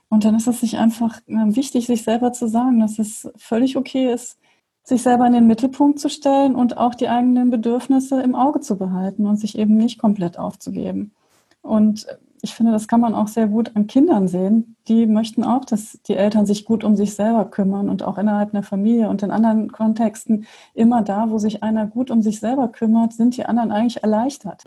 Und dann ist es sich einfach wichtig, sich selber zu sagen, dass es völlig okay ist, sich selber in den Mittelpunkt zu stellen und auch die eigenen Bedürfnisse im Auge zu behalten und sich eben nicht komplett aufzugeben. Und ich finde, das kann man auch sehr gut an Kindern sehen. Die möchten auch, dass die Eltern sich gut um sich selber kümmern und auch innerhalb einer Familie und in anderen Kontexten immer da, wo sich einer gut um sich selber kümmert, sind die anderen eigentlich erleichtert.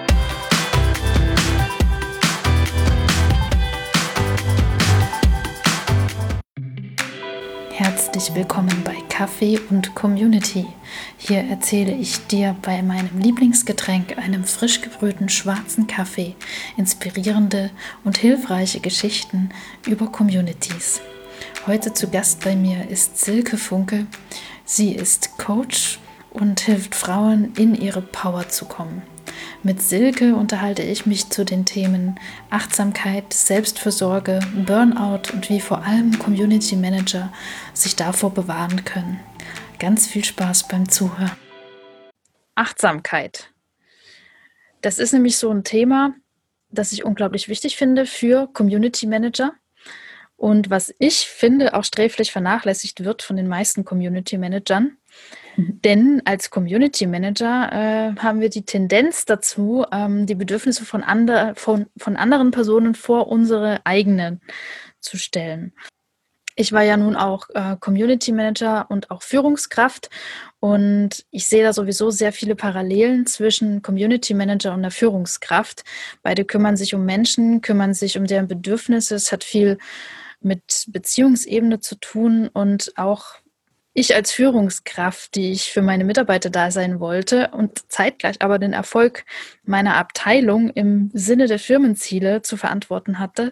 Herzlich willkommen bei Kaffee und Community. Hier erzähle ich dir bei meinem Lieblingsgetränk, einem frisch gebrühten schwarzen Kaffee, inspirierende und hilfreiche Geschichten über Communities. Heute zu Gast bei mir ist Silke Funke. Sie ist Coach und hilft Frauen, in ihre Power zu kommen. Mit Silke unterhalte ich mich zu den Themen Achtsamkeit, Selbstfürsorge, Burnout und wie vor allem Community Manager sich davor bewahren können. Ganz viel Spaß beim Zuhören. Achtsamkeit. Das ist nämlich so ein Thema, das ich unglaublich wichtig finde für Community Manager und was ich finde auch sträflich vernachlässigt wird von den meisten Community Managern. Denn als Community Manager haben wir die Tendenz dazu, die Bedürfnisse von anderen Personen vor unsere eigenen zu stellen. Ich war ja nun auch Community Manager und auch Führungskraft und ich sehe da sowieso sehr viele Parallelen zwischen Community Manager und der Führungskraft. Beide kümmern sich um Menschen, kümmern sich um deren Bedürfnisse. Es hat viel mit Beziehungsebene zu tun und auch ich als Führungskraft, die ich für meine Mitarbeiter da sein wollte und zeitgleich aber den Erfolg meiner Abteilung im Sinne der Firmenziele zu verantworten hatte,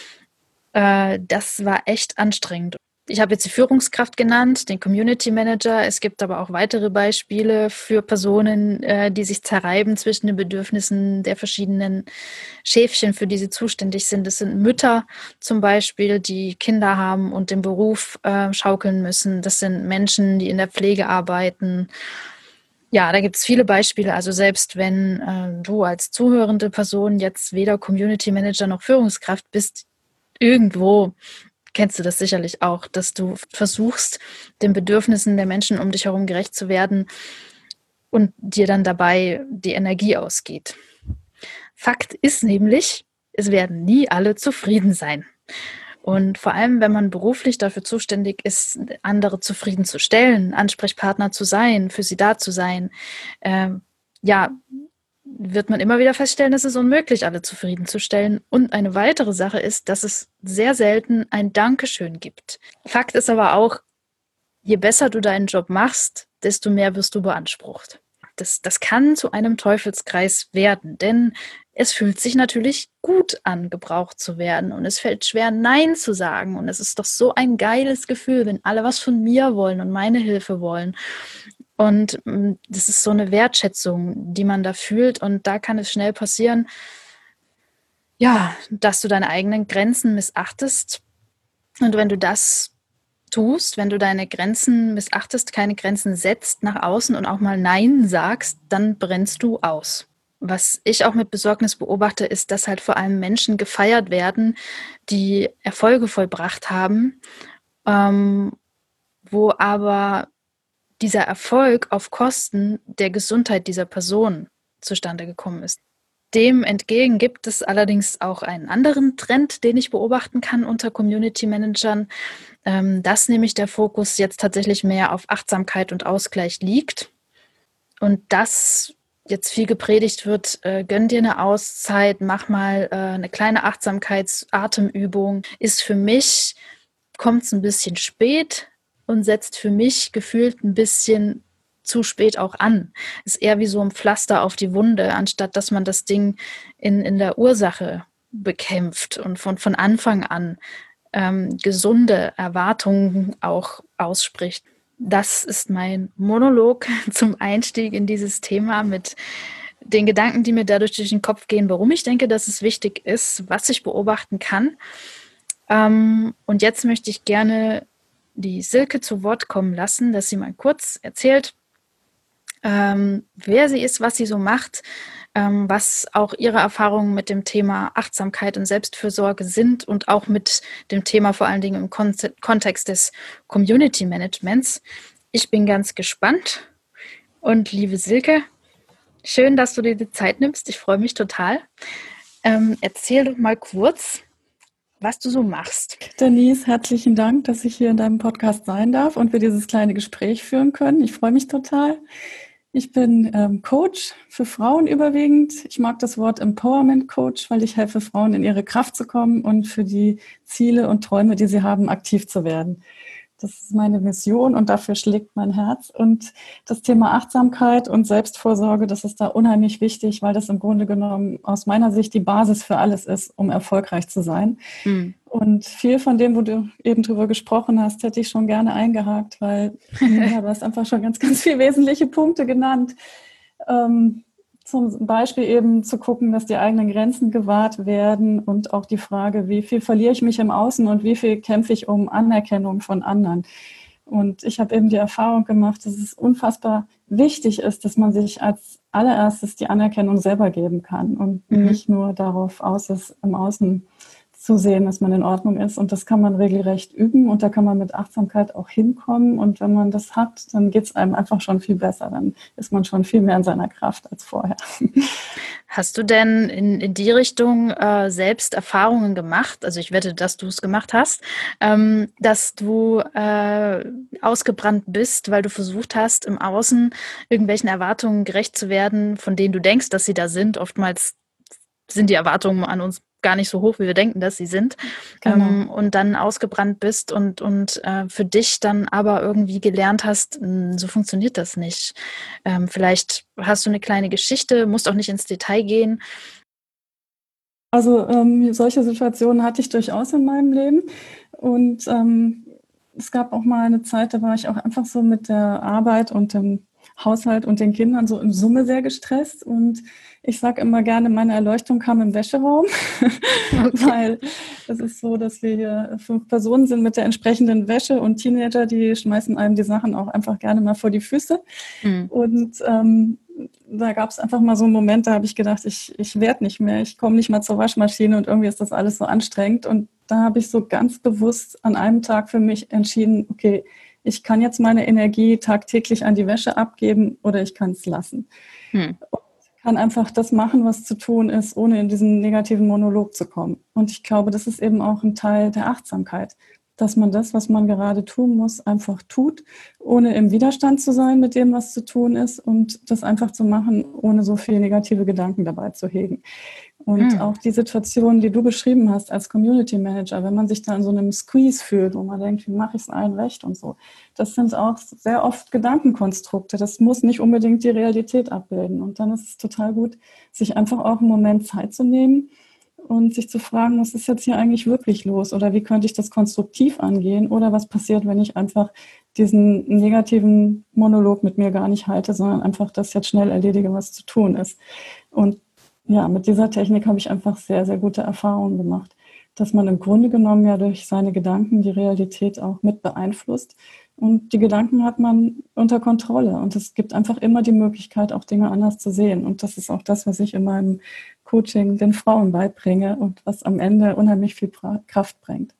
das war echt anstrengend. Ich habe jetzt die Führungskraft genannt, den Community Manager. Es gibt aber auch weitere Beispiele für Personen, die sich zerreiben zwischen den Bedürfnissen der verschiedenen Schäfchen, für die sie zuständig sind. Das sind Mütter zum Beispiel, die Kinder haben und den Beruf schaukeln müssen. Das sind Menschen, die in der Pflege arbeiten. Ja, da gibt es viele Beispiele. Also selbst wenn du als zuhörende Person jetzt weder Community Manager noch Führungskraft bist, irgendwo kennst du das sicherlich auch, dass du versuchst, den Bedürfnissen der Menschen um dich herum gerecht zu werden und dir dann dabei die Energie ausgeht. Fakt ist nämlich, es werden nie alle zufrieden sein. Und vor allem, wenn man beruflich dafür zuständig ist, andere zufriedenzustellen, Ansprechpartner zu sein, für sie da zu sein, wird man immer wieder feststellen, es ist unmöglich, alle zufriedenzustellen. Und eine weitere Sache ist, dass es sehr selten ein Dankeschön gibt. Fakt ist aber auch, je besser du deinen Job machst, desto mehr wirst du beansprucht. Das kann zu einem Teufelskreis werden, denn es fühlt sich natürlich gut an, gebraucht zu werden und es fällt schwer, Nein zu sagen und es ist doch so ein geiles Gefühl, wenn alle was von mir wollen und meine Hilfe wollen. Und das ist so eine Wertschätzung, die man da fühlt und da kann es schnell passieren, ja, dass du deine eigenen Grenzen missachtest und wenn du das tust, wenn du deine Grenzen missachtest, keine Grenzen setzt nach außen und auch mal Nein sagst, dann brennst du aus. Was ich auch mit Besorgnis beobachte, ist, dass halt vor allem Menschen gefeiert werden, die Erfolge vollbracht haben, wo aber dieser Erfolg auf Kosten der Gesundheit dieser Person zustande gekommen ist. Dem entgegen gibt es allerdings auch einen anderen Trend, den ich beobachten kann unter Community Managern, dass nämlich der Fokus jetzt tatsächlich mehr auf Achtsamkeit und Ausgleich liegt und dass jetzt viel gepredigt wird, gönn dir eine Auszeit, mach mal eine kleine Achtsamkeitsatemübung, kommt es ein bisschen spät und setzt für mich gefühlt ein bisschen zu spät auch an. Ist eher wie so ein Pflaster auf die Wunde, anstatt dass man das Ding in der Ursache bekämpft und von Anfang an gesunde Erwartungen auch ausspricht. Das ist mein Monolog zum Einstieg in dieses Thema mit den Gedanken, die mir dadurch durch den Kopf gehen, warum ich denke, dass es wichtig ist, was ich beobachten kann. Und jetzt möchte ich gerne die Silke zu Wort kommen lassen, dass sie mal kurz erzählt, wer sie ist, was sie so macht, was auch Ihre Erfahrungen mit dem Thema Achtsamkeit und Selbstfürsorge sind und auch mit dem Thema vor allen Dingen im Kontext des Community Managements. Ich bin ganz gespannt und liebe Silke, schön, dass du dir die Zeit nimmst. Ich freue mich total. Erzähl doch mal kurz, was du so machst. Denise, herzlichen Dank, dass ich hier in deinem Podcast sein darf und wir dieses kleine Gespräch führen können. Ich freue mich total. Ich bin Coach für Frauen überwiegend. Ich mag das Wort Empowerment Coach, weil ich helfe Frauen in ihre Kraft zu kommen und für die Ziele und Träume, die sie haben, aktiv zu werden. Das ist meine Mission und dafür schlägt mein Herz. Und das Thema Achtsamkeit und Selbstvorsorge, das ist da unheimlich wichtig, weil das im Grunde genommen aus meiner Sicht die Basis für alles ist, um erfolgreich zu sein. Mhm. Und viel von dem, wo du eben drüber gesprochen hast, hätte ich schon gerne eingehakt, weil ja, du hast einfach schon ganz, ganz viele wesentliche Punkte genannt. Zum Beispiel eben zu gucken, dass die eigenen Grenzen gewahrt werden und auch die Frage, wie viel verliere ich mich im Außen und wie viel kämpfe ich um Anerkennung von anderen. Und ich habe eben die Erfahrung gemacht, dass es unfassbar wichtig ist, dass man sich als allererstes die Anerkennung selber geben kann und nicht nur darauf aus ist, im Außen zu sehen, dass man in Ordnung ist. Und das kann man regelrecht üben und da kann man mit Achtsamkeit auch hinkommen. Und wenn man das hat, dann geht es einem einfach schon viel besser. Dann ist man schon viel mehr in seiner Kraft als vorher. Hast du denn in die Richtung selbst Erfahrungen gemacht? Also ich wette, dass du es gemacht hast, dass du ausgebrannt bist, weil du versucht hast, im Außen irgendwelchen Erwartungen gerecht zu werden, von denen du denkst, dass sie da sind. Oftmals sind die Erwartungen an uns gar nicht so hoch, wie wir denken, dass sie sind. Genau. Und dann ausgebrannt bist und für dich dann aber irgendwie gelernt hast, so funktioniert das nicht. Vielleicht hast du eine kleine Geschichte, musst auch nicht ins Detail gehen. Also solche Situationen hatte ich durchaus in meinem Leben und es gab auch mal eine Zeit, da war ich auch einfach so mit der Arbeit und dem Haushalt und den Kindern so in Summe sehr gestresst und ich sage immer gerne, meine Erleuchtung kam im Wäscheraum, weil es ist so, dass wir hier 5 Personen sind mit der entsprechenden Wäsche und Teenager, die schmeißen einem die Sachen auch einfach gerne mal vor die Füße. Und da gab es einfach mal so einen Moment, da habe ich gedacht, ich werde nicht mehr, ich komme nicht mal zur Waschmaschine und irgendwie ist das alles so anstrengend. Und da habe ich so ganz bewusst an einem Tag für mich entschieden, okay, ich kann jetzt meine Energie tagtäglich an die Wäsche abgeben oder ich kann es lassen. Und kann einfach das machen, was zu tun ist, ohne in diesen negativen Monolog zu kommen. Und ich glaube, das ist eben auch ein Teil der Achtsamkeit, dass man das, was man gerade tun muss, einfach tut, ohne im Widerstand zu sein mit dem, was zu tun ist und das einfach zu machen, ohne so viele negative Gedanken dabei zu hegen. Und auch die Situation, die du beschrieben hast als Community Manager, wenn man sich da in so einem Squeeze fühlt, wo man denkt, wie mache ich es allen recht und so, das sind auch sehr oft Gedankenkonstrukte. Das muss nicht unbedingt die Realität abbilden. Und dann ist es total gut, sich einfach auch einen Moment Zeit zu nehmen und sich zu fragen, was ist jetzt hier eigentlich wirklich los? Oder wie könnte ich das konstruktiv angehen? Oder was passiert, wenn ich einfach diesen negativen Monolog mit mir gar nicht halte, sondern einfach das jetzt schnell erledige, was zu tun ist. Und ja, mit dieser Technik habe ich einfach sehr, sehr gute Erfahrungen gemacht, dass man im Grunde genommen ja durch seine Gedanken die Realität auch mit beeinflusst. Und die Gedanken hat man unter Kontrolle. Und es gibt einfach immer die Möglichkeit, auch Dinge anders zu sehen. Und das ist auch das, was ich in meinem Coaching den Frauen beibringe und was am Ende unheimlich viel Kraft bringt.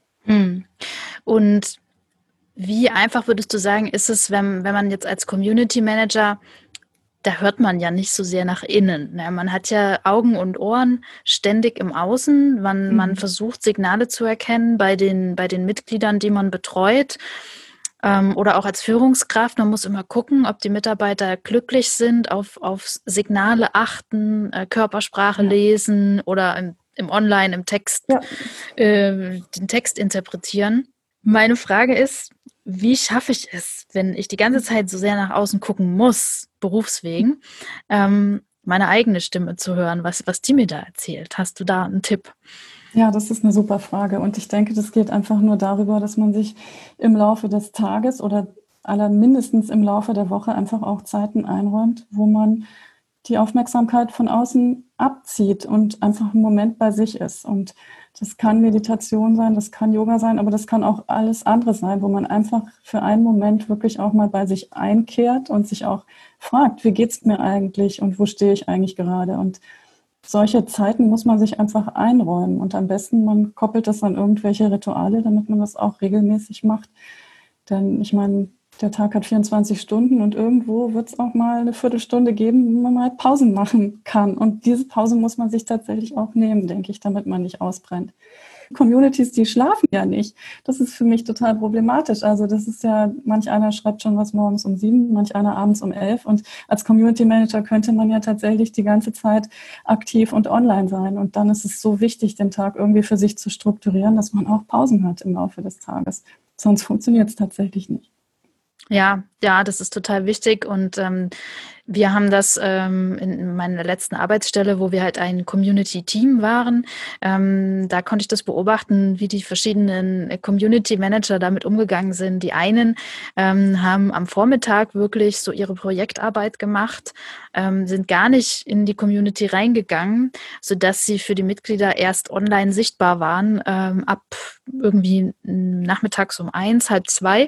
Und wie einfach würdest du sagen, ist es, wenn man jetzt als Community Manager, da hört man ja nicht so sehr nach innen. Man hat ja Augen und Ohren ständig im Außen. Man versucht, Signale zu erkennen bei den Mitgliedern, die man betreut. Oder auch als Führungskraft. Man muss immer gucken, ob die Mitarbeiter glücklich sind, auf Signale achten, Körpersprache lesen oder im Online, im Text, den Text interpretieren. Meine Frage ist, wie schaffe ich es, wenn ich die ganze Zeit so sehr nach außen gucken muss, berufswegen, meine eigene Stimme zu hören, was die mir da erzählt? Hast du da einen Tipp? Ja, das ist eine super Frage. Und ich denke, das geht einfach nur darüber, dass man sich im Laufe des Tages oder mindestens im Laufe der Woche einfach auch Zeiten einräumt, wo man die Aufmerksamkeit von außen abzieht und einfach einen Moment bei sich ist. Und Das kann Meditation sein, das kann Yoga sein, aber das kann auch alles andere sein, wo man einfach für einen Moment wirklich auch mal bei sich einkehrt und sich auch fragt, wie geht's mir eigentlich und wo stehe ich eigentlich gerade? Und solche Zeiten muss man sich einfach einräumen. Und am besten, man koppelt das an irgendwelche Rituale, damit man das auch regelmäßig macht. Denn ich meine, der Tag hat 24 Stunden und irgendwo wird es auch mal eine Viertelstunde geben, wo man mal Pausen machen kann. Und diese Pause muss man sich tatsächlich auch nehmen, denke ich, damit man nicht ausbrennt. Communities, die schlafen ja nicht. Das ist für mich total problematisch. Also das ist ja, manch einer schreibt schon was morgens um 7, manch einer abends um 11. Und als Community Manager könnte man ja tatsächlich die ganze Zeit aktiv und online sein. Und dann ist es so wichtig, den Tag irgendwie für sich zu strukturieren, dass man auch Pausen hat im Laufe des Tages. Sonst funktioniert es tatsächlich nicht. Ja, ja, das ist total wichtig und wir haben das in meiner letzten Arbeitsstelle, wo wir halt ein Community-Team waren, da konnte ich das beobachten, wie die verschiedenen Community-Manager damit umgegangen sind. Die einen haben am Vormittag wirklich so ihre Projektarbeit gemacht, sind gar nicht in die Community reingegangen, sodass sie für die Mitglieder erst online sichtbar waren, ab irgendwie nachmittags um 1, halb 2.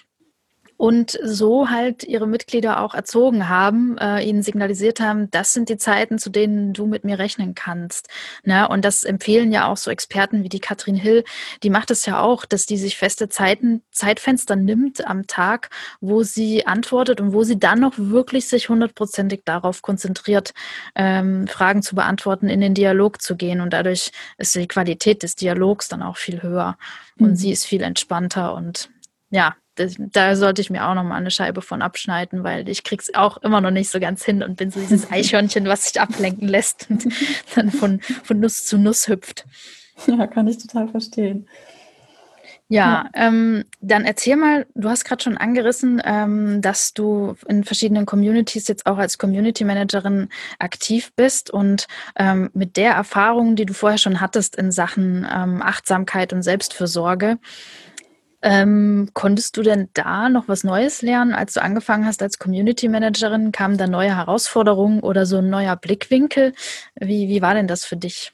Und so halt ihre Mitglieder auch erzogen haben, ihnen signalisiert haben, das sind die Zeiten, zu denen du mit mir rechnen kannst. Ne? Und das empfehlen ja auch so Experten wie die Katrin Hill, die macht es ja auch, dass die sich feste Zeitfenster nimmt am Tag, wo sie antwortet und wo sie dann noch wirklich sich 100%ig darauf konzentriert, Fragen zu beantworten, in den Dialog zu gehen. Und dadurch ist die Qualität des Dialogs dann auch viel höher und sie ist viel entspannter und ja, da sollte ich mir auch noch mal eine Scheibe von abschneiden, weil ich krieg's auch immer noch nicht so ganz hin und bin so dieses Eichhörnchen, was sich ablenken lässt und dann von Nuss zu Nuss hüpft. Ja, kann ich total verstehen. Ja, dann erzähl mal, du hast gerade schon angerissen, dass du in verschiedenen Communities jetzt auch als Community Managerin aktiv bist und mit der Erfahrung, die du vorher schon hattest in Sachen Achtsamkeit und Selbstfürsorge, konntest du denn da noch was Neues lernen, als du angefangen hast als Community Managerin? Kamen da neue Herausforderungen oder so ein neuer Blickwinkel? Wie war denn das für dich?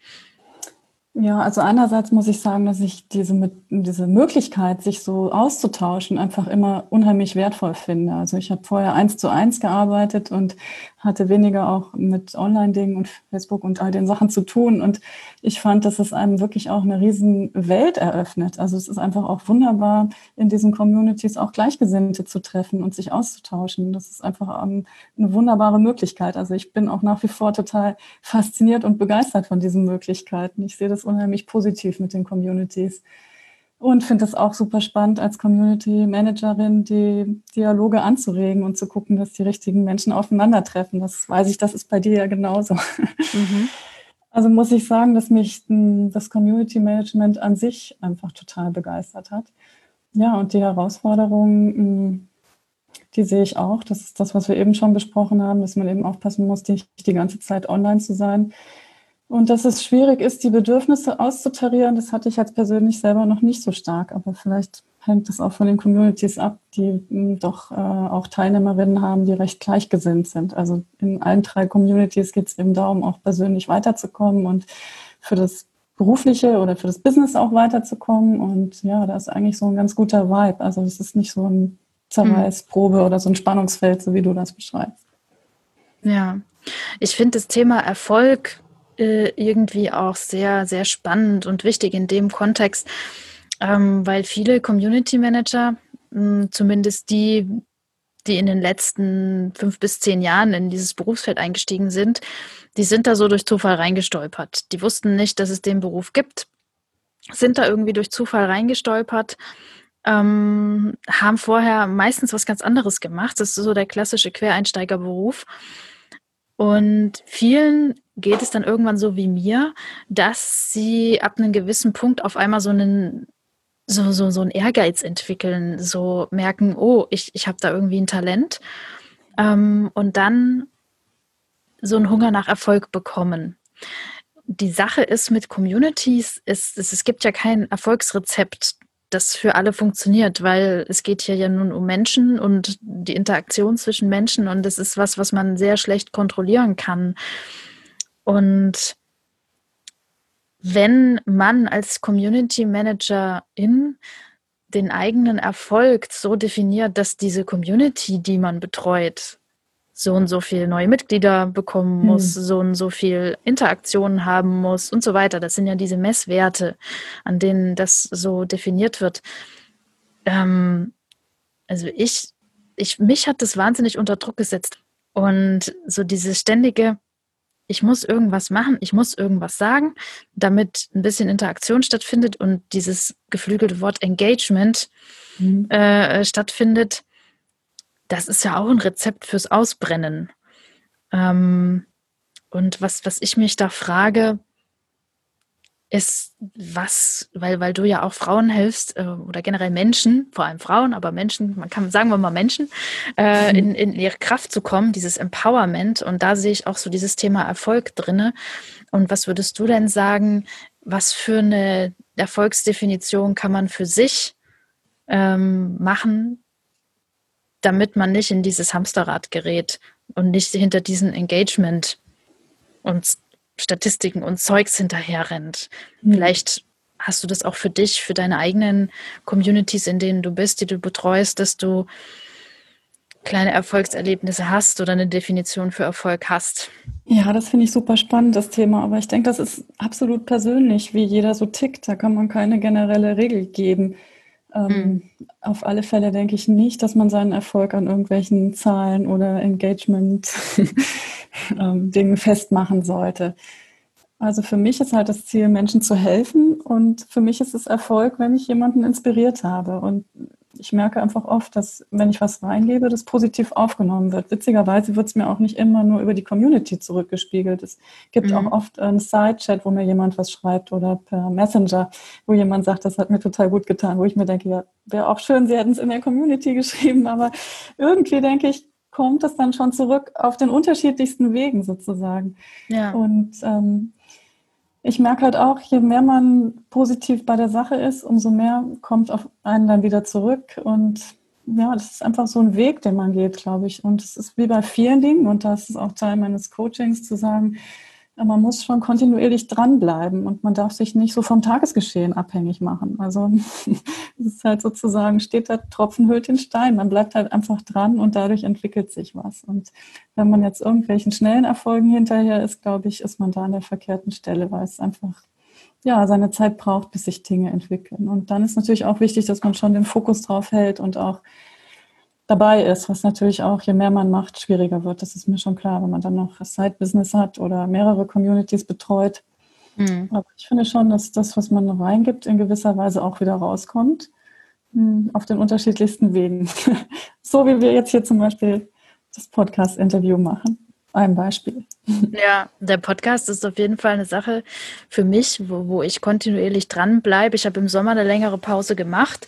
Ja, also einerseits muss ich sagen, dass ich diese Möglichkeit, sich so auszutauschen, einfach immer unheimlich wertvoll finde. Also ich habe vorher 1:1 gearbeitet und hatte weniger auch mit Online-Dingen und Facebook und all den Sachen zu tun. Und ich fand, dass es einem wirklich auch eine riesen Welt eröffnet. Also es ist einfach auch wunderbar, in diesen Communities auch Gleichgesinnte zu treffen und sich auszutauschen. Das ist einfach eine wunderbare Möglichkeit. Also ich bin auch nach wie vor total fasziniert und begeistert von diesen Möglichkeiten. Ich sehe das unheimlich positiv mit den Communities. Und finde es auch super spannend, als Community Managerin die Dialoge anzuregen und zu gucken, dass die richtigen Menschen aufeinandertreffen. Das weiß ich, das ist bei dir ja genauso. Mhm. Also muss ich sagen, dass mich das Community Management an sich einfach total begeistert hat. Ja, und die Herausforderungen, die sehe ich auch. Das ist das, was wir eben schon besprochen haben, dass man eben aufpassen muss, nicht die ganze Zeit online zu sein. Und dass es schwierig ist, die Bedürfnisse auszutarieren, das hatte ich jetzt persönlich selber noch nicht so stark. Aber vielleicht hängt das auch von den Communities ab, die doch auch Teilnehmerinnen haben, die recht gleichgesinnt sind. Also in allen 3 Communities geht es eben darum, auch persönlich weiterzukommen und für das Berufliche oder für das Business auch weiterzukommen. Und ja, da ist eigentlich so ein ganz guter Vibe. Also es ist nicht so ein Zerreißprobe oder so ein Spannungsfeld, so wie du das beschreibst. Ja, ich finde das Thema Erfolg irgendwie auch sehr, sehr spannend und wichtig in dem Kontext, weil viele Community Manager, zumindest die in den letzten 5 bis 10 Jahren in dieses Berufsfeld eingestiegen sind, die sind da so durch Zufall reingestolpert. Die wussten nicht, dass es den Beruf gibt, sind da irgendwie durch Zufall reingestolpert, haben vorher meistens was ganz anderes gemacht. Das ist so der klassische Quereinsteigerberuf. Und vielen geht es dann irgendwann so wie mir, dass sie ab einem gewissen Punkt auf einmal so einen Ehrgeiz entwickeln, so merken, oh, ich habe da irgendwie ein Talent, und dann so einen Hunger nach Erfolg bekommen. Die Sache ist mit Communities, es gibt ja kein Erfolgsrezept, das für alle funktioniert, weil es geht hier ja nun um Menschen und die Interaktion zwischen Menschen und das ist was man sehr schlecht kontrollieren kann. Und wenn man als Community Managerin den eigenen Erfolg so definiert, dass diese Community, die man betreut, so und so viel neue Mitglieder bekommen muss, so und so viel Interaktionen haben muss und so weiter. Das sind ja diese Messwerte, an denen das so definiert wird. Also mich hat das wahnsinnig unter Druck gesetzt. Und so dieses ständige, ich muss irgendwas machen, ich muss irgendwas sagen, damit ein bisschen Interaktion stattfindet und dieses geflügelte Wort Engagement stattfindet, das ist ja auch ein Rezept fürs Ausbrennen. Und was ich mich da frage, ist, weil du ja auch Frauen hilfst oder generell Menschen, vor allem Frauen, aber Menschen, sagen wir mal Menschen, in ihre Kraft zu kommen, dieses Empowerment. Und da sehe ich auch so dieses Thema Erfolg drinne. Und was würdest du denn sagen, was für eine Erfolgsdefinition kann man für sich machen, damit man nicht in dieses Hamsterrad gerät und nicht hinter diesen Engagement und Statistiken und Zeugs hinterher rennt. Vielleicht hast du das auch für dich, für deine eigenen Communities, in denen du bist, die du betreust, dass du kleine Erfolgserlebnisse hast oder eine Definition für Erfolg hast. Ja, das finde ich super spannend, das Thema. Aber ich denke, das ist absolut persönlich, wie jeder so tickt. Da kann man keine generelle Regel geben. Auf alle Fälle denke ich nicht, dass man seinen Erfolg an irgendwelchen Zahlen oder Engagement-Dingen festmachen sollte. Also für mich ist halt das Ziel, Menschen zu helfen, und für mich ist es Erfolg, wenn ich jemanden inspiriert habe. Und ich merke einfach oft, dass, wenn ich was reingebe, das positiv aufgenommen wird. Witzigerweise wird es mir auch nicht immer nur über die Community zurückgespiegelt. Es gibt auch oft einen Side-Chat, wo mir jemand was schreibt, oder per Messenger, wo jemand sagt, das hat mir total gut getan, wo ich mir denke, ja, wäre auch schön, Sie hätten es in der Community geschrieben, aber irgendwie denke ich, kommt es dann schon zurück auf den unterschiedlichsten Wegen sozusagen. Ja. Und ich merke halt auch, je mehr man positiv bei der Sache ist, umso mehr kommt auf einen dann wieder zurück. Und ja, das ist einfach so ein Weg, den man geht, glaube ich. Und es ist wie bei vielen Dingen, und das ist auch Teil meines Coachings, zu sagen, man muss schon kontinuierlich dranbleiben und man darf sich nicht so vom Tagesgeschehen abhängig machen. Also es ist halt sozusagen, steht der Tropfen höhlt den Stein. Man bleibt halt einfach dran und dadurch entwickelt sich was. Und wenn man jetzt irgendwelchen schnellen Erfolgen hinterher ist, glaube ich, ist man da an der verkehrten Stelle, weil es einfach seine Zeit braucht, bis sich Dinge entwickeln. Und dann ist natürlich auch wichtig, dass man schon den Fokus drauf hält und auch dabei ist, was natürlich auch, je mehr man macht, schwieriger wird. Das ist mir schon klar, wenn man dann noch ein Side-Business hat oder mehrere Communities betreut. Aber ich finde schon, dass das, was man reingibt, in gewisser Weise auch wieder rauskommt, auf den unterschiedlichsten Wegen. So wie wir jetzt hier zum Beispiel das Podcast-Interview machen. Ein Beispiel. Ja, der Podcast ist auf jeden Fall eine Sache für mich, wo ich kontinuierlich dranbleibe. Ich habe im Sommer eine längere Pause gemacht,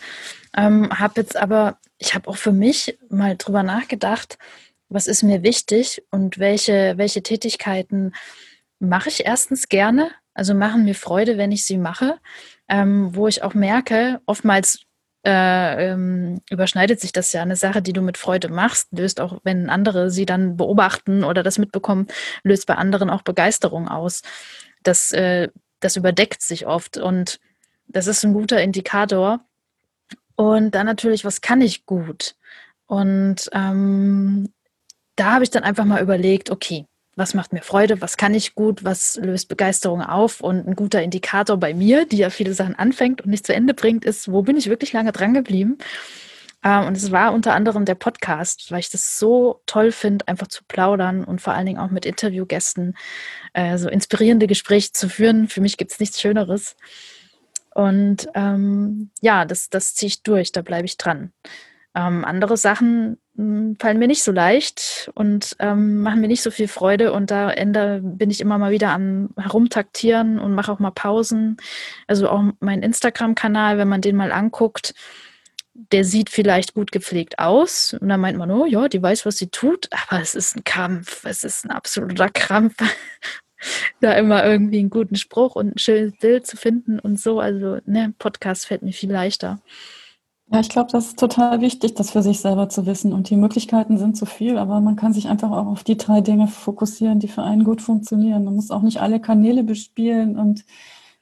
ich habe auch für mich mal drüber nachgedacht, was ist mir wichtig und welche Tätigkeiten mache ich erstens gerne, also machen mir Freude, wenn ich sie mache, wo ich auch merke, oftmals überschneidet sich das ja. Eine Sache, die du mit Freude machst, löst auch, wenn andere sie dann beobachten oder das mitbekommen, löst bei anderen auch Begeisterung aus. Das überdeckt sich oft und das ist ein guter Indikator. Und dann natürlich, was kann ich gut? Und da habe ich dann einfach mal überlegt, okay, was macht mir Freude, was kann ich gut, was löst Begeisterung auf? Und ein guter Indikator bei mir, die ja viele Sachen anfängt und nicht zu Ende bringt, ist, wo bin ich wirklich lange dran geblieben? Und es war unter anderem der Podcast, weil ich das so toll finde, einfach zu plaudern und vor allen Dingen auch mit Interviewgästen so inspirierende Gespräche zu führen. Für mich gibt es nichts Schöneres. Und das ziehe ich durch, da bleibe ich dran. Andere Sachen fallen mir nicht so leicht und machen mir nicht so viel Freude, und da bin ich immer mal wieder am Herumtaktieren und mache auch mal Pausen. Also auch mein Instagram-Kanal, wenn man den mal anguckt, der sieht vielleicht gut gepflegt aus und dann meint man, oh ja, die weiß, was sie tut, aber es ist ein Kampf, es ist ein absoluter Krampf, da immer irgendwie einen guten Spruch und ein schönes Bild zu finden und so. Also Podcast fällt mir viel leichter. Ja, ich glaube, das ist total wichtig, das für sich selber zu wissen. Und die Möglichkeiten sind so viel, aber man kann sich einfach auch auf die 3 Dinge fokussieren, die für einen gut funktionieren. Man muss auch nicht alle Kanäle bespielen und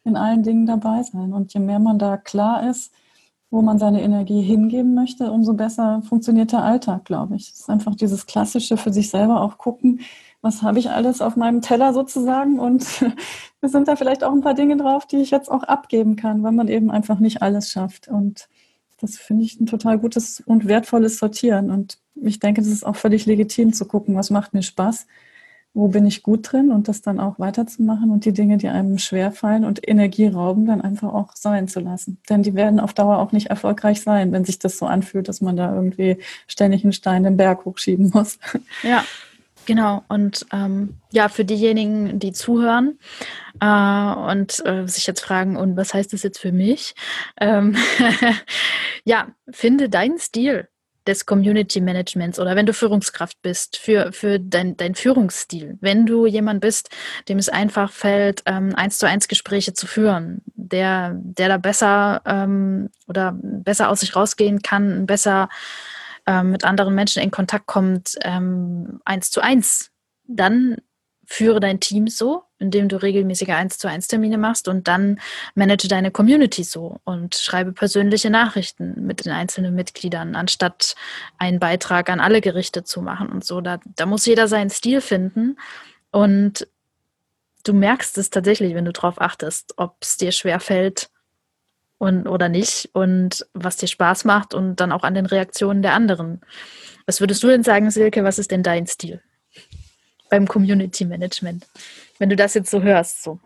in allen Dingen dabei sein. Und je mehr man da klar ist, wo man seine Energie hingeben möchte, umso besser funktioniert der Alltag, glaube ich. Es ist einfach dieses klassische für sich selber auch gucken, was habe ich alles auf meinem Teller sozusagen und sind da vielleicht auch ein paar Dinge drauf, die ich jetzt auch abgeben kann, weil man eben einfach nicht alles schafft. Und das finde ich ein total gutes und wertvolles Sortieren. Und ich denke, das ist auch völlig legitim zu gucken, was macht mir Spaß, wo bin ich gut drin und das dann auch weiterzumachen und die Dinge, die einem schwerfallen und Energie rauben, dann einfach auch sein zu lassen. Denn die werden auf Dauer auch nicht erfolgreich sein, wenn sich das so anfühlt, dass man da irgendwie ständig einen Stein den Berg hochschieben muss. Ja, genau. Und für diejenigen, die zuhören und sich jetzt fragen, und was heißt das jetzt für mich? Ja, finde deinen Stil des Community Managements oder wenn du Führungskraft bist, für dein Führungsstil. Wenn du jemand bist, dem es einfach fällt, 1:1 Gespräche zu führen, der da besser oder besser aus sich rausgehen kann, besser mit anderen Menschen in Kontakt kommt, 1:1, dann führe dein Team so, indem du regelmäßige 1:1 Termine machst und dann manage deine Community so und schreibe persönliche Nachrichten mit den einzelnen Mitgliedern, anstatt einen Beitrag an alle gerichtet zu machen und so. Da muss jeder seinen Stil finden und du merkst es tatsächlich, wenn du darauf achtest, ob es dir schwerfällt oder nicht und was dir Spaß macht und dann auch an den Reaktionen der anderen. Was würdest du denn sagen, Silke, was ist denn dein Stil beim Community Management? Wenn du das jetzt so hörst, so.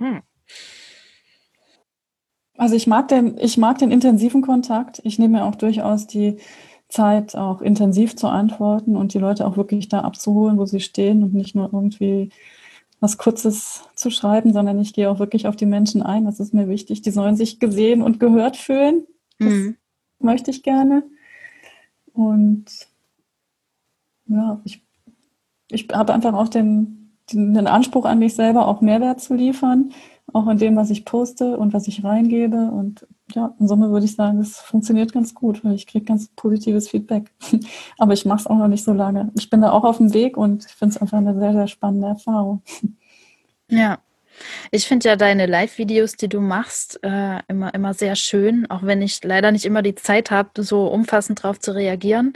Also ich mag den intensiven Kontakt. Ich nehme mir auch durchaus die Zeit, auch intensiv zu antworten und die Leute auch wirklich da abzuholen, wo sie stehen und nicht nur irgendwie was Kurzes zu schreiben, sondern ich gehe auch wirklich auf die Menschen ein. Das ist mir wichtig. Die sollen sich gesehen und gehört fühlen. Das möchte ich gerne. Und ja, ich habe einfach auch den Anspruch an mich selber, auch Mehrwert zu liefern, auch in dem, was ich poste und was ich reingebe. Und ja, in Summe würde ich sagen, es funktioniert ganz gut, weil ich kriege ganz positives Feedback. Aber ich mache es auch noch nicht so lange. Ich bin da auch auf dem Weg und ich finde es einfach eine sehr, sehr spannende Erfahrung. Ja, ich finde ja deine Live-Videos, die du machst, immer sehr schön, auch wenn ich leider nicht immer die Zeit habe, so umfassend drauf zu reagieren.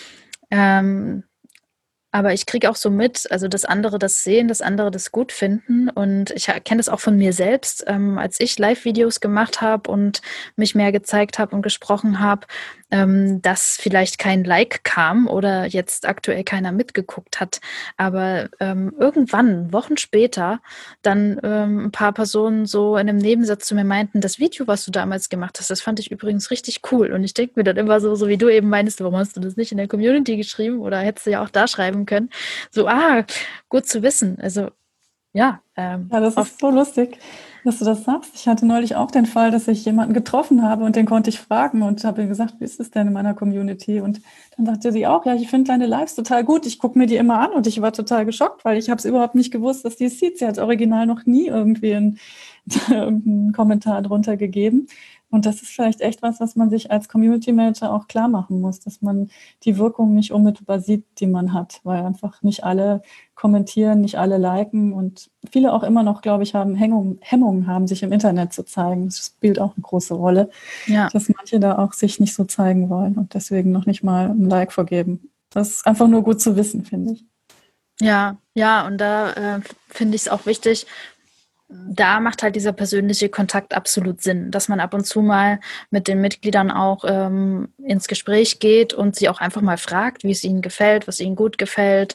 Aber ich kriege auch so mit, also dass andere das sehen, dass andere das gut finden. Und ich kenne das auch von mir selbst, als ich Live-Videos gemacht habe und mich mehr gezeigt habe und gesprochen habe, dass vielleicht kein Like kam oder jetzt aktuell keiner mitgeguckt hat. Aber irgendwann, Wochen später, dann ein paar Personen so in einem Nebensatz zu mir meinten, das Video, was du damals gemacht hast, das fand ich übrigens richtig cool. Und ich denke mir dann immer so wie du eben meinst, warum hast du das nicht in der Community geschrieben oder hättest du ja auch da schreiben können. So, gut zu wissen. Also, ja. Ja, das ist so lustig, dass du das sagst. Ich hatte neulich auch den Fall, dass ich jemanden getroffen habe und den konnte ich fragen und habe ihm gesagt, wie ist es denn in meiner Community? Und dann sagte sie auch, ja, ich finde deine Lives total gut. Ich gucke mir die immer an und ich war total geschockt, weil ich habe es überhaupt nicht gewusst, dass die es sieht. Sie hat original noch nie irgendwie irgendeinen Kommentar drunter gegeben. Und das ist vielleicht echt was man sich als Community Manager auch klar machen muss, dass man die Wirkung nicht unmittelbar sieht, die man hat, weil einfach nicht alle kommentieren, nicht alle liken und viele auch immer noch, glaube ich, Hemmungen haben, sich im Internet zu zeigen. Das spielt auch eine große Rolle, Ja. dass manche da auch sich nicht so zeigen wollen und deswegen noch nicht mal ein Like vergeben. Das ist einfach nur gut zu wissen, finde ich. Ja, und da finde ich es auch wichtig, da macht halt dieser persönliche Kontakt absolut Sinn, dass man ab und zu mal mit den Mitgliedern auch ins Gespräch geht und sie auch einfach mal fragt, wie es ihnen gefällt, was ihnen gut gefällt,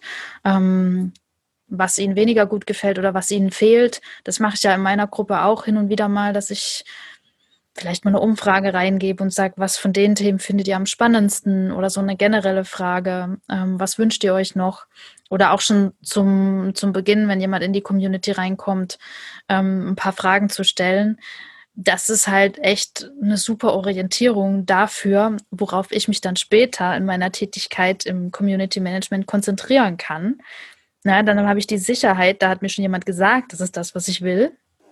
was ihnen weniger gut gefällt oder was ihnen fehlt. Das mache ich ja in meiner Gruppe auch hin und wieder mal, dass ich vielleicht mal eine Umfrage reingebe und sage, was von den Themen findet ihr am spannendsten oder so eine generelle Frage, was wünscht ihr euch noch? Oder auch schon zum Beginn, wenn jemand in die Community reinkommt, ein paar Fragen zu stellen. Das ist halt echt eine super Orientierung dafür, worauf ich mich dann später in meiner Tätigkeit im Community Management konzentrieren kann. Na, dann habe ich die Sicherheit, da hat mir schon jemand gesagt, das ist das, was ich will.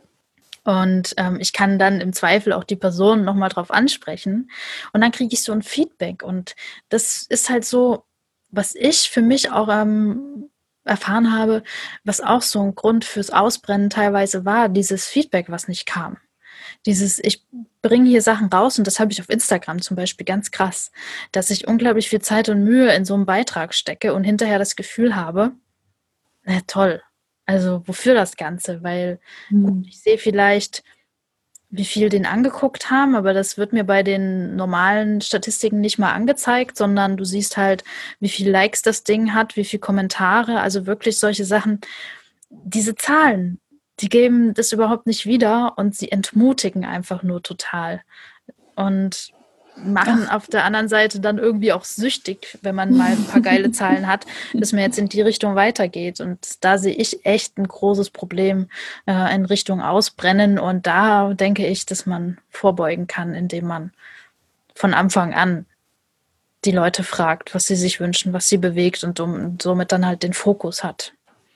Und ich kann dann im Zweifel auch die Person nochmal drauf ansprechen. Und dann kriege ich so ein Feedback. Und das ist halt so, was ich für mich auch erfahren habe, was auch so ein Grund fürs Ausbrennen teilweise war, dieses Feedback, was nicht kam. Ich bringe hier Sachen raus und das habe ich auf Instagram zum Beispiel ganz krass, dass ich unglaublich viel Zeit und Mühe in so einen Beitrag stecke und hinterher das Gefühl habe, na toll, also wofür das Ganze? Weil gut, ich sehe vielleicht, wie viel den angeguckt haben, aber das wird mir bei den normalen Statistiken nicht mal angezeigt, sondern du siehst halt, wie viel Likes das Ding hat, wie viel Kommentare, also wirklich solche Sachen. Diese Zahlen, die geben das überhaupt nicht wieder und sie entmutigen einfach nur total und machen auf der anderen Seite dann irgendwie auch süchtig, wenn man mal ein paar geile Zahlen hat, dass man jetzt in die Richtung weitergeht. Und da sehe ich echt ein großes Problem in Richtung Ausbrennen. Und da denke ich, dass man vorbeugen kann, indem man von Anfang an die Leute fragt, was sie sich wünschen, was sie bewegt und somit dann halt den Fokus hat.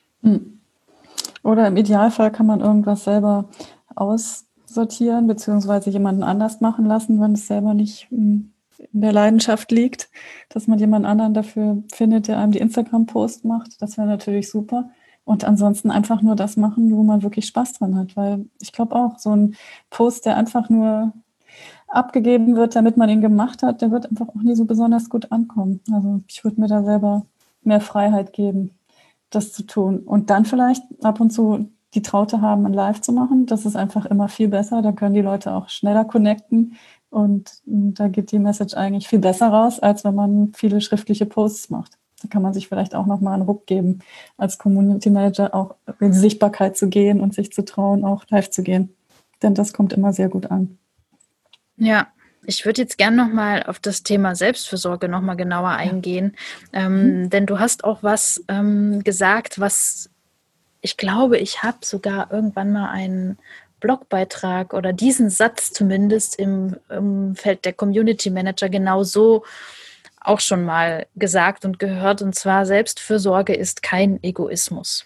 Oder im Idealfall kann man irgendwas selber aussortieren, beziehungsweise jemanden anders machen lassen, wenn es selber nicht in der Leidenschaft liegt, dass man jemand anderen dafür findet, der einem die Instagram-Post macht. Das wäre natürlich super. Und ansonsten einfach nur das machen, wo man wirklich Spaß dran hat. Weil ich glaube auch, so ein Post, der einfach nur abgegeben wird, damit man ihn gemacht hat, der wird einfach auch nie so besonders gut ankommen. Also ich würde mir da selber mehr Freiheit geben, das zu tun. Und dann vielleicht ab und zu die Traute haben, ein Live zu machen. Das ist einfach immer viel besser. Da können die Leute auch schneller connecten. Und da geht die Message eigentlich viel besser raus, als wenn man viele schriftliche Posts macht. Da kann man sich vielleicht auch nochmal einen Ruck geben, als Community Manager auch in die Sichtbarkeit zu gehen und sich zu trauen, auch live zu gehen. Denn das kommt immer sehr gut an. Ja, ich würde jetzt gerne nochmal auf das Thema Selbstfürsorge nochmal genauer eingehen. Denn du hast auch was gesagt, was ich glaube, ich habe sogar irgendwann mal einen Blogbeitrag oder diesen Satz zumindest im Feld der Community Manager genau so auch schon mal gesagt und gehört. Und zwar, Selbstfürsorge ist kein Egoismus.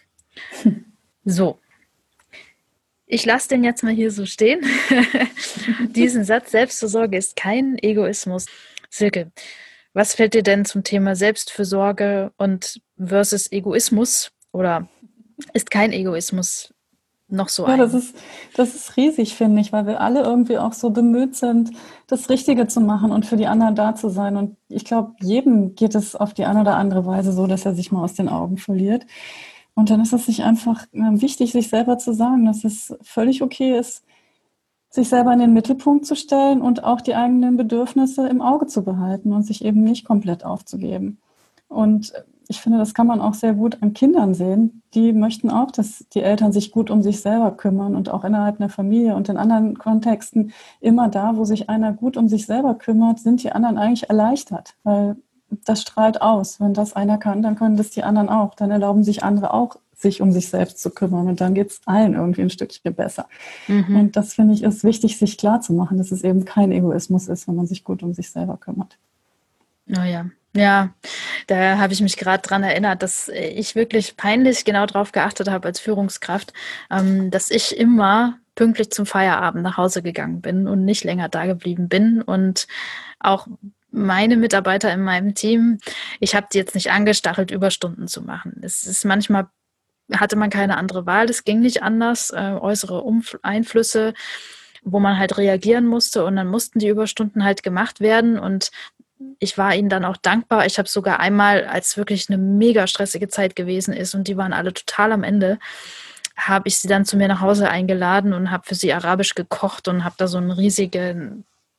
So. Ich lasse den jetzt mal hier so stehen. Diesen Satz, Selbstfürsorge ist kein Egoismus. Silke, was fällt dir denn zum Thema Selbstfürsorge und versus Egoismus oder ist kein Egoismus noch so ein? Ja, das ist riesig, finde ich, weil wir alle irgendwie auch so bemüht sind, das Richtige zu machen und für die anderen da zu sein. Und ich glaube, jedem geht es auf die eine oder andere Weise so, dass er sich mal aus den Augen verliert. Und dann ist es sich einfach wichtig, sich selber zu sagen, dass es völlig okay ist, sich selber in den Mittelpunkt zu stellen und auch die eigenen Bedürfnisse im Auge zu behalten und sich eben nicht komplett aufzugeben. Und ich finde, das kann man auch sehr gut an Kindern sehen. Die möchten auch, dass die Eltern sich gut um sich selber kümmern und auch innerhalb einer Familie und in anderen Kontexten immer da, wo sich einer gut um sich selber kümmert, sind die anderen eigentlich erleichtert, weil das strahlt aus. Wenn das einer kann, dann können das die anderen auch. Dann erlauben sich andere auch, sich um sich selbst zu kümmern. Und dann geht es allen irgendwie ein Stückchen besser. Und das, finde ich, ist wichtig, sich klar zu machen, dass es eben kein Egoismus ist, wenn man sich gut um sich selber kümmert. Oh ja. Ja, da habe ich mich gerade dran erinnert, dass ich wirklich peinlich genau drauf geachtet habe als Führungskraft, dass ich immer pünktlich zum Feierabend nach Hause gegangen bin und nicht länger da geblieben bin. Und auch meine Mitarbeiter in meinem Team, ich habe die jetzt nicht angestachelt, Überstunden zu machen. Es ist manchmal, hatte man keine andere Wahl, es ging nicht anders, äußere Einflüsse, wo man halt reagieren musste und dann mussten die Überstunden halt gemacht werden und ich war ihnen dann auch dankbar. Ich habe sogar einmal, als wirklich eine mega stressige Zeit gewesen ist und die waren alle total am Ende, habe ich sie dann zu mir nach Hause eingeladen und habe für sie arabisch gekocht und habe da so ein riesiges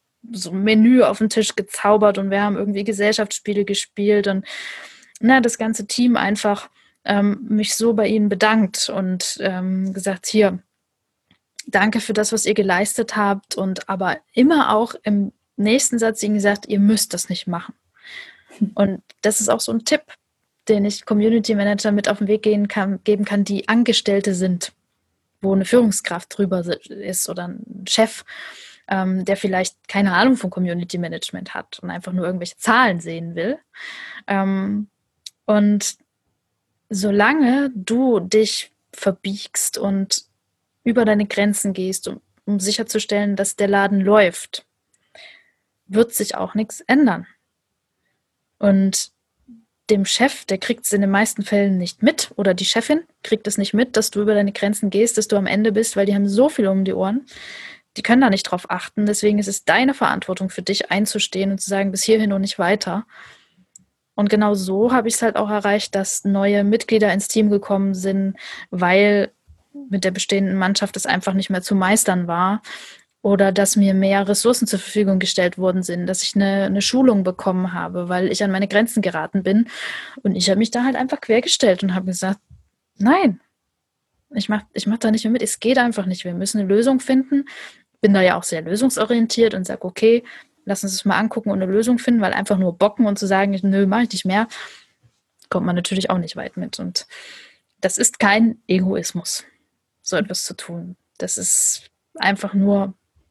Menü auf den Tisch gezaubert und wir haben irgendwie Gesellschaftsspiele gespielt und das ganze Team einfach mich so bei ihnen bedankt und gesagt, hier, danke für das, was ihr geleistet habt und aber immer auch im nächsten Satz ihnen gesagt, ihr müsst das nicht machen. Und das ist auch so ein Tipp, den ich Community Manager mit auf den Weg geben kann, die Angestellte sind, wo eine Führungskraft drüber ist oder ein Chef, der vielleicht keine Ahnung von Community Management hat und einfach nur irgendwelche Zahlen sehen will. Und solange du dich verbiegst und über deine Grenzen gehst, um sicherzustellen, dass der Laden läuft, wird sich auch nichts ändern. Und dem Chef, der kriegt es in den meisten Fällen nicht mit, oder die Chefin kriegt es nicht mit, dass du über deine Grenzen gehst, dass du am Ende bist, weil die haben so viel um die Ohren. die können da nicht drauf achten. Deswegen ist es deine Verantwortung für dich einzustehen und zu sagen, bis hierhin und nicht weiter. Und genau so habe ich es halt auch erreicht, dass neue Mitglieder ins Team gekommen sind, weil mit der bestehenden Mannschaft es einfach nicht mehr zu meistern war. Oder dass mir mehr Ressourcen zur Verfügung gestellt worden sind, dass ich eine Schulung bekommen habe, weil ich an meine Grenzen geraten bin. Und ich habe mich da halt einfach quergestellt und habe gesagt, nein, ich mach da nicht mehr mit. Es geht einfach nicht. Wir müssen eine Lösung finden. Bin da ja auch sehr lösungsorientiert und sage, okay, lass uns das mal angucken und eine Lösung finden, weil einfach nur bocken und zu sagen, nö, mache ich nicht mehr, kommt man natürlich auch nicht weit mit. Und das ist kein Egoismus, so etwas zu tun. Das ist einfach nur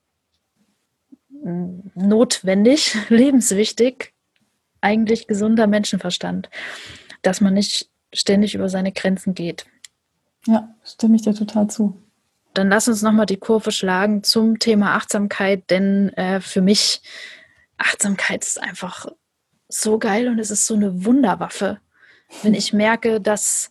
notwendig, lebenswichtig, eigentlich gesunder Menschenverstand, dass man nicht ständig über seine Grenzen geht. Ja, stimme ich dir total zu. Dann lass uns nochmal die Kurve schlagen zum Thema Achtsamkeit, denn für mich Achtsamkeit ist einfach so geil und es ist so eine Wunderwaffe, wenn ich merke, dass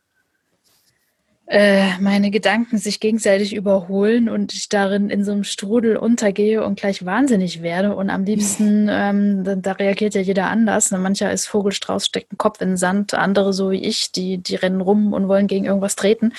meine Gedanken sich gegenseitig überholen und ich darin in so einem Strudel untergehe und gleich wahnsinnig werde. Und am liebsten, da reagiert ja jeder anders. Mancher ist Vogelstrauß, steckt den Kopf in den Sand, andere so wie ich, die rennen rum und wollen gegen irgendwas treten.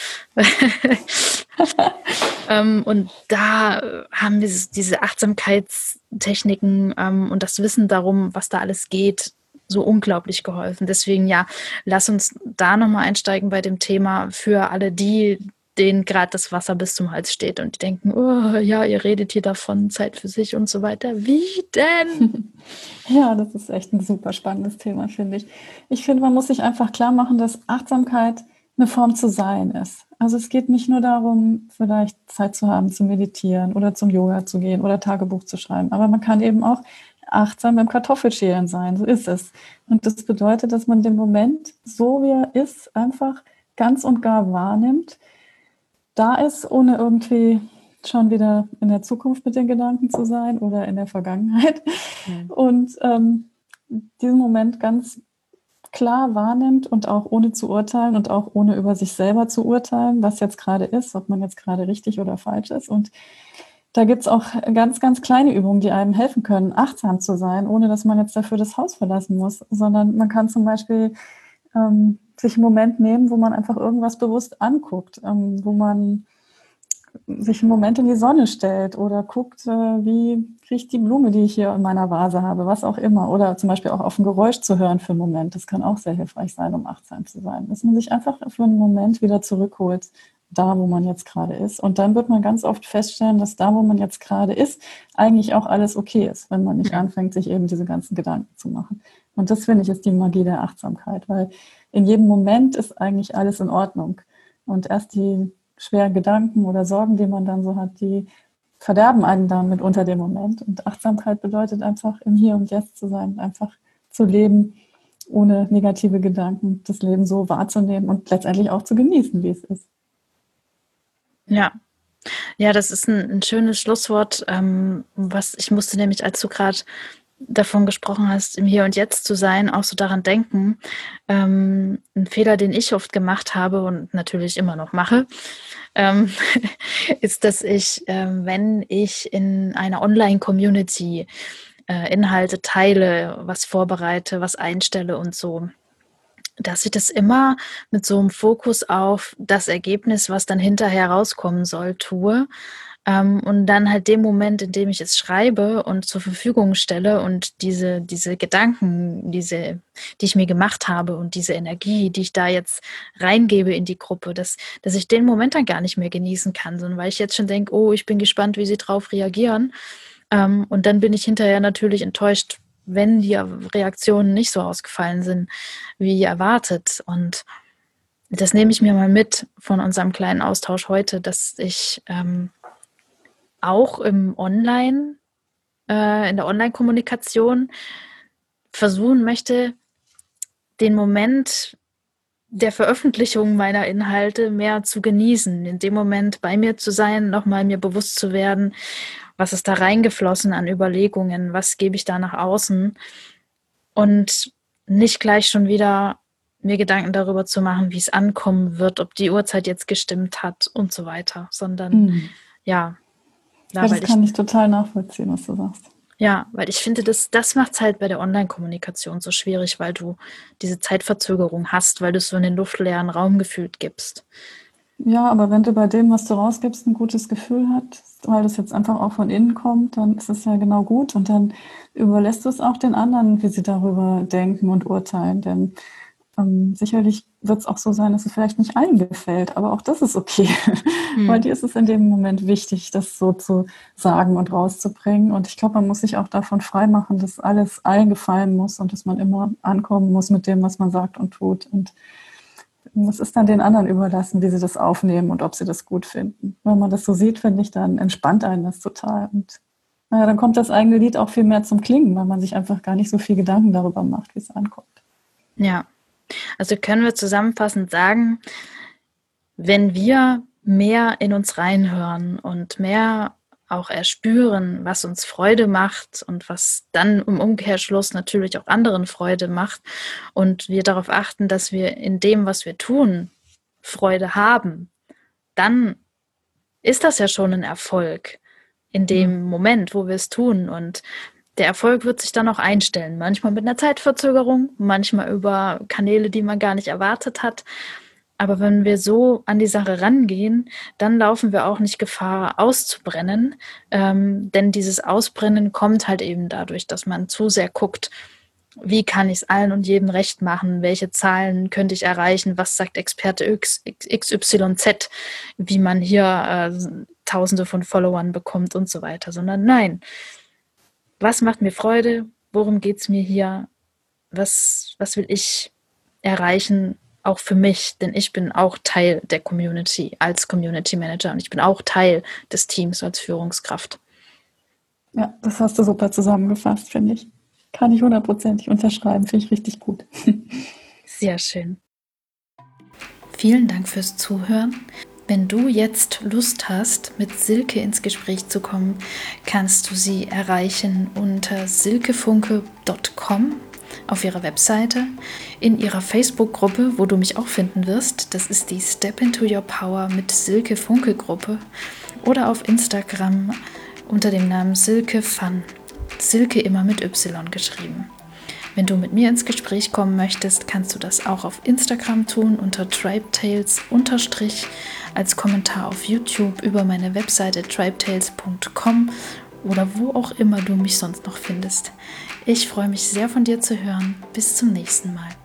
Und da haben wir diese Achtsamkeitstechniken und das Wissen darum, was da alles geht, so unglaublich geholfen. Deswegen ja, lass uns da nochmal einsteigen bei dem Thema für alle die, denen gerade das Wasser bis zum Hals steht und die denken, oh ja, ihr redet hier davon, Zeit für sich und so weiter. Wie denn? Ja, das ist echt ein super spannendes Thema, finde ich. Ich finde, man muss sich einfach klar machen, dass Achtsamkeit eine Form zu sein ist. Also es geht nicht nur darum, vielleicht Zeit zu haben, zu meditieren oder zum Yoga zu gehen oder Tagebuch zu schreiben, aber man kann eben auch achtsam beim Kartoffelschälen sein, so ist es. Und das bedeutet, dass man den Moment, so wie er ist, einfach ganz und gar wahrnimmt, da ist, ohne irgendwie schon wieder in der Zukunft mit den Gedanken zu sein oder in der Vergangenheit. Und diesen Moment ganz klar wahrnimmt und auch ohne zu urteilen und auch ohne über sich selber zu urteilen, was jetzt gerade ist, ob man jetzt gerade richtig oder falsch ist. Und da gibt es auch ganz, ganz kleine Übungen, die einem helfen können, achtsam zu sein, ohne dass man jetzt dafür das Haus verlassen muss, sondern man kann zum Beispiel sich einen Moment nehmen, wo man einfach irgendwas bewusst anguckt, wo man sich einen Moment in die Sonne stellt oder guckt, wie riecht die Blume, die ich hier in meiner Vase habe, was auch immer. Oder zum Beispiel auch auf ein Geräusch zu hören für einen Moment. Das kann auch sehr hilfreich sein, um achtsam zu sein. Dass man sich einfach für einen Moment wieder zurückholt, da, wo man jetzt gerade ist. Und dann wird man ganz oft feststellen, dass da, wo man jetzt gerade ist, eigentlich auch alles okay ist, wenn man nicht anfängt, sich eben diese ganzen Gedanken zu machen. Und das, finde ich, ist die Magie der Achtsamkeit, weil in jedem Moment ist eigentlich alles in Ordnung. Und erst die schweren Gedanken oder Sorgen, die man dann so hat, die verderben einen dann mitunter den Moment. Und Achtsamkeit bedeutet einfach, im Hier und Jetzt zu sein, einfach zu leben, ohne negative Gedanken, das Leben so wahrzunehmen und letztendlich auch zu genießen, wie es ist. Ja. Ja, das ist ein schönes Schlusswort. Was ich musste nämlich, als du gerade davon gesprochen hast, im Hier und Jetzt zu sein, auch so daran denken. Ein Fehler, den ich oft gemacht habe und natürlich immer noch mache, ist, dass ich, wenn ich in einer Online-Community Inhalte teile, was vorbereite, was einstelle und so, dass ich das immer mit so einem Fokus auf das Ergebnis, was dann hinterher rauskommen soll, tue. Und dann halt dem Moment, in dem ich es schreibe und zur Verfügung stelle und diese Gedanken, die ich mir gemacht habe und diese Energie, die ich da jetzt reingebe in die Gruppe, dass ich den Moment dann gar nicht mehr genießen kann, sondern weil ich jetzt schon denke, oh, ich bin gespannt, wie sie drauf reagieren. Und dann bin ich hinterher natürlich enttäuscht, wenn die Reaktionen nicht so ausgefallen sind, wie erwartet. Und das nehme ich mir mal mit von unserem kleinen Austausch heute, dass ich auch in der Online-Kommunikation versuchen möchte, den Moment der Veröffentlichung meiner Inhalte mehr zu genießen, in dem Moment bei mir zu sein, nochmal mir bewusst zu werden, was ist da reingeflossen an Überlegungen, was gebe ich da nach außen und nicht gleich schon wieder mir Gedanken darüber zu machen, wie es ankommen wird, ob die Uhrzeit jetzt gestimmt hat und so weiter, sondern ja. Ja, das kann ich total nachvollziehen, was du sagst. Ja, weil ich finde, das macht es halt bei der Online-Kommunikation so schwierig, weil du diese Zeitverzögerung hast, weil du es so in den luftleeren Raum gefühlt gibst. Ja, aber wenn du bei dem, was du rausgibst, ein gutes Gefühl hast, weil das jetzt einfach auch von innen kommt, dann ist es ja genau gut und dann überlässt du es auch den anderen, wie sie darüber denken und urteilen. Denn sicherlich wird es auch so sein, dass es vielleicht nicht allen gefällt, aber auch das ist okay, weil dir ist es in dem Moment wichtig, das so zu sagen und rauszubringen. Und ich glaube, man muss sich auch davon freimachen, dass alles allen gefallen muss und dass man immer ankommen muss mit dem, was man sagt und tut. Und es ist dann den anderen überlassen, wie sie das aufnehmen und ob sie das gut finden. Wenn man das so sieht, finde ich, dann entspannt einen das total. Und dann kommt das eigene Lied auch viel mehr zum Klingen, weil man sich einfach gar nicht so viel Gedanken darüber macht, wie es ankommt. Ja, also können wir zusammenfassend sagen, wenn wir mehr in uns reinhören und mehr auch erspüren, was uns Freude macht und was dann im Umkehrschluss natürlich auch anderen Freude macht und wir darauf achten, dass wir in dem, was wir tun, Freude haben, dann ist das ja schon ein Erfolg in dem Moment, wo wir es tun. Und der Erfolg wird sich dann auch einstellen. Manchmal mit einer Zeitverzögerung, manchmal über Kanäle, die man gar nicht erwartet hat. Aber wenn wir so an die Sache rangehen, dann laufen wir auch nicht Gefahr, auszubrennen. Denn dieses Ausbrennen kommt halt eben dadurch, dass man zu sehr guckt, wie kann ich es allen und jedem recht machen? Welche Zahlen könnte ich erreichen? Was sagt Experte XYZ, wie man hier Tausende von Followern bekommt und so weiter. Sondern nein, was macht mir Freude? Worum geht es mir hier? Was will ich erreichen? Auch für mich, denn ich bin auch Teil der Community als Community Manager und ich bin auch Teil des Teams als Führungskraft. Ja, das hast du super zusammengefasst, finde ich. Kann ich 100%ig unterschreiben, finde ich richtig gut. Sehr schön. Vielen Dank fürs Zuhören. Wenn du jetzt Lust hast, mit Silke ins Gespräch zu kommen, kannst du sie erreichen unter silkefunke.com auf ihrer Webseite, in ihrer Facebook-Gruppe, wo du mich auch finden wirst. Das ist die Step into Your Power mit Silke Funke Gruppe, oder auf Instagram unter dem Namen Silke Fun. Silke immer mit Y geschrieben. Wenn du mit mir ins Gespräch kommen möchtest, kannst du das auch auf Instagram tun unter tribetales- als Kommentar auf YouTube über meine Webseite tribetales.com oder wo auch immer du mich sonst noch findest. Ich freue mich sehr, von dir zu hören. Bis zum nächsten Mal.